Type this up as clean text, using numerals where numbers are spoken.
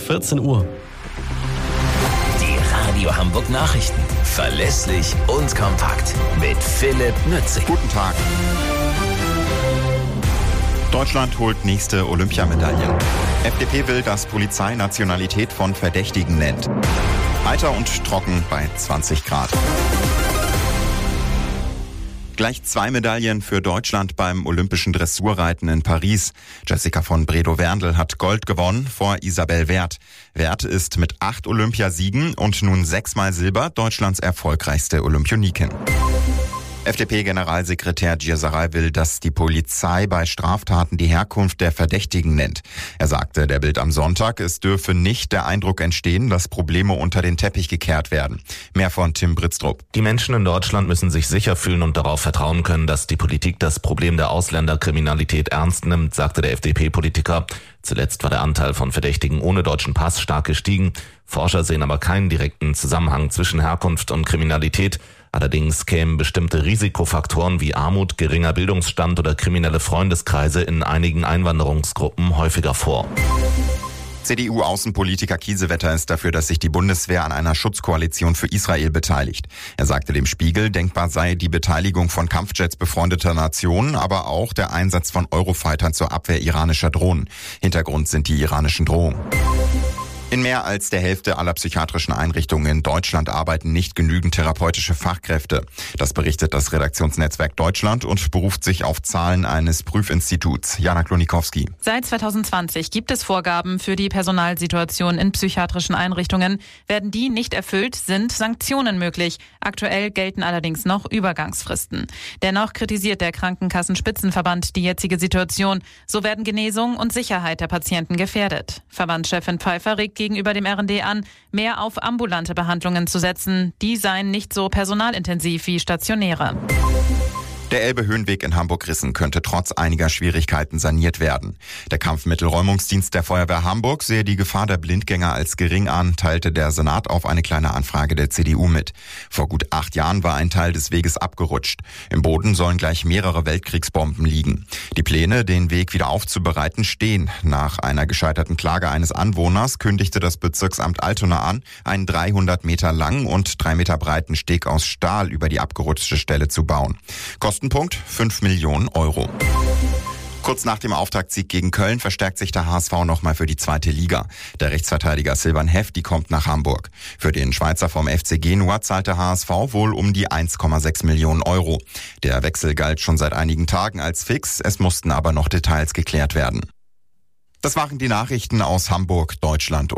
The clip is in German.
14 Uhr. Die Radio Hamburg Nachrichten. Verlässlich und kompakt. Mit Philipp Nützig. Guten Tag. Deutschland holt nächste Olympiamedaille. FDP will, dass Polizei Nationalität von Verdächtigen nennt. Heiter und trocken bei 20 Grad. Gleich 2 Medaillen für Deutschland beim olympischen Dressurreiten in Paris. Jessica von Bredow-Werndl hat Gold gewonnen vor Isabel Werth. Werth ist mit 8 Olympiasiegen und nun 6-mal Silber Deutschlands erfolgreichste Olympionikin. FDP-Generalsekretär Gierserei will, dass die Polizei bei Straftaten die Herkunft der Verdächtigen nennt. Er sagte der Bild am Sonntag, es dürfe nicht der Eindruck entstehen, dass Probleme unter den Teppich gekehrt werden. Mehr von Tim Britztrup. Die Menschen in Deutschland müssen sich sicher fühlen und darauf vertrauen können, dass die Politik das Problem der Ausländerkriminalität ernst nimmt, sagte der FDP-Politiker. Zuletzt war der Anteil von Verdächtigen ohne deutschen Pass stark gestiegen. Forscher sehen aber keinen direkten Zusammenhang zwischen Herkunft und Kriminalität. Allerdings kämen bestimmte Risikofaktoren wie Armut, geringer Bildungsstand oder kriminelle Freundeskreise in einigen Einwanderungsgruppen häufiger vor. CDU-Außenpolitiker Kiesewetter ist dafür, dass sich die Bundeswehr an einer Schutzkoalition für Israel beteiligt. Er sagte dem Spiegel, denkbar sei die Beteiligung von Kampfjets befreundeter Nationen, aber auch der Einsatz von Eurofightern zur Abwehr iranischer Drohnen. Hintergrund sind die iranischen Drohungen. In mehr als der Hälfte aller psychiatrischen Einrichtungen in Deutschland arbeiten nicht genügend therapeutische Fachkräfte. Das berichtet das Redaktionsnetzwerk Deutschland und beruft sich auf Zahlen eines Prüfinstituts. Jana Klonikowski. Seit 2020 gibt es Vorgaben für die Personalsituation in psychiatrischen Einrichtungen. Werden die nicht erfüllt, sind Sanktionen möglich. Aktuell gelten allerdings noch Übergangsfristen. Dennoch kritisiert der Krankenkassenspitzenverband die jetzige Situation. So werden Genesung und Sicherheit der Patienten gefährdet. Verbandschefin Pfeiffer regt gegenüber dem RND an, mehr auf ambulante Behandlungen zu setzen. Die seien nicht so personalintensiv wie stationäre. Der Elbe-Höhenweg in Hamburg-Rissen könnte trotz einiger Schwierigkeiten saniert werden. Der Kampfmittelräumungsdienst der Feuerwehr Hamburg sehe die Gefahr der Blindgänger als gering an, teilte der Senat auf eine kleine Anfrage der CDU mit. Vor gut 8 Jahren war ein Teil des Weges abgerutscht. Im Boden sollen gleich mehrere Weltkriegsbomben liegen. Die Pläne, den Weg wieder aufzubereiten, stehen. Nach einer gescheiterten Klage eines Anwohners kündigte das Bezirksamt Altona an, einen 300 Meter langen und 3 Meter breiten Steg aus Stahl über die abgerutschte Stelle zu bauen. Kostenpunkt 5 Millionen Euro. Kurz nach dem Auftaktsieg gegen Köln verstärkt sich der HSV nochmal für die 2. Liga. Der Rechtsverteidiger Silvan Hefti kommt nach Hamburg. Für den Schweizer vom FC Genua zahlt der HSV wohl um die 1,6 Millionen Euro. Der Wechsel galt schon seit einigen Tagen als fix, es mussten aber noch Details geklärt werden. Das waren die Nachrichten aus Hamburg, Deutschland